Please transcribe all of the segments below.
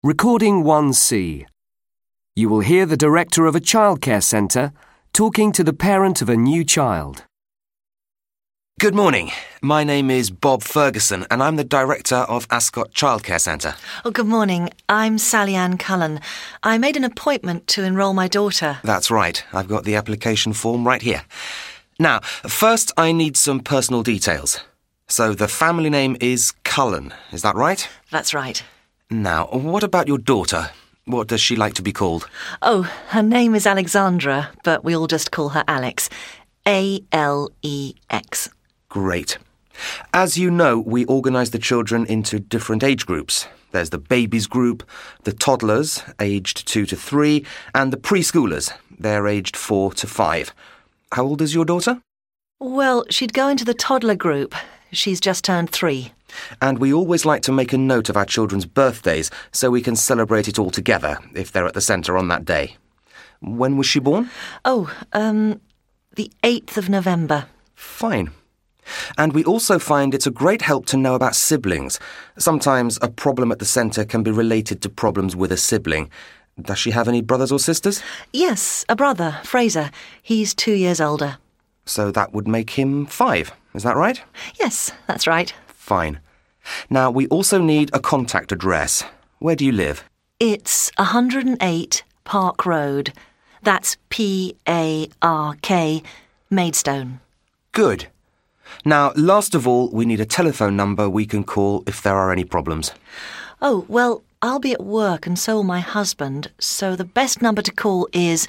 Recording 1C. You will hear the director of a childcare centre talking to the parent of a new child. Good morning. My name is Bob Ferguson and I'm the director of Ascot Childcare Centre. Oh, good morning. I'm Sally Ann Cullen. I made an appointment to enrol my daughter. That's right. I've got the application form right here. Now, first I need some personal details. So the family name is Cullen, is that right? That's right. Now, what about your daughter? What does she like to be called? Oh, her name is Alexandra, but we all just call her Alex. A-L-E-X. Great. As you know, we organise the children into different age groups. There's the babies group, the toddlers, aged 2 to 3, and the preschoolers. They're aged 4 to 5. How old is your daughter? Well, she'd go into the toddler group. She's just turned 3. And we always like to make a note of our children's birthdays so we can celebrate it all together if they're at the centre on that day. When was she born? The 8th of November. Fine. And we also find it's a great help to know about siblings. Sometimes a problem at the centre can be related to problems with a sibling. Does she have any brothers or sisters? Yes, a brother, Fraser. He's 2 years older. So that would make him 5, is that right? Yes, that's right. Fine. Now, we also need a contact address. Where do you live? It's 108 Park Road. That's P-A-R-K, Maidstone. Good. Now, last of all, we need a telephone number we can call if there are any problems. Oh, well, I'll be at work and so will my husband, so the best number to call is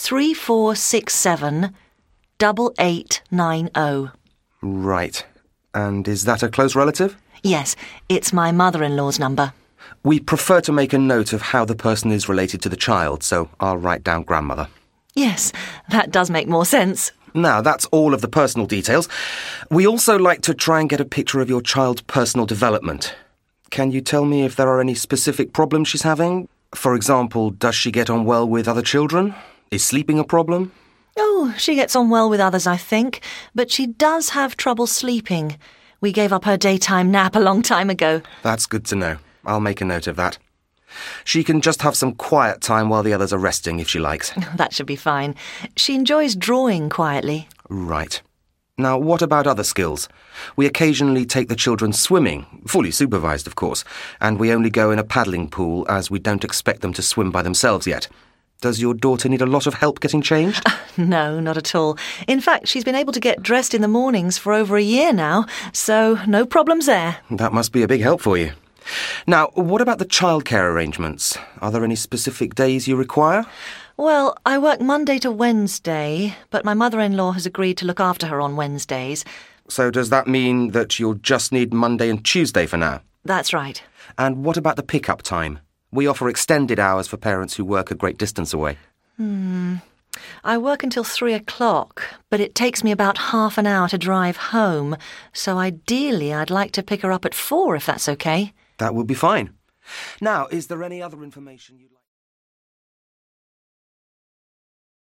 3467 8890. Right. And is that a close relative? Yes, it's my mother-in-law's number. We prefer to make a note of how the person is related to the child, so I'll write down grandmother. Yes, that does make more sense. Now, that's all of the personal details. We also like to try and get a picture of your child's personal development. Can you tell me if there are any specific problems she's having? For example, does she get on well with other children? Is sleeping a problem? Oh, she gets on well with others, I think, but she does have trouble sleeping. We gave up her daytime nap a long time ago. That's good to know. I'll make a note of that. She can just have some quiet time while the others are resting if she likes. That should be fine. She enjoys drawing quietly. Right. Now, what about other skills? We occasionally take the children swimming, fully supervised, of course, and we only go in a paddling pool as we don't expect them to swim by themselves yet. Does your daughter need a lot of help getting changed? No, not at all. In fact, she's been able to get dressed in the mornings for over a year now, so no problems there. That must be a big help for you. Now, what about the childcare arrangements? Are there any specific days you require? Well, I work Monday to Wednesday, but my mother-in-law has agreed to look after her on Wednesdays. So does that mean that you'll just need Monday and Tuesday for now? That's right. And what about the pick-up time? We offer extended hours for parents who work a great distance away. I work until 3 o'clock, but it takes me about half an hour to drive home, so ideally I'd like to pick her up at 4 if that's okay. That would be fine. Now, is there any other information you'd like?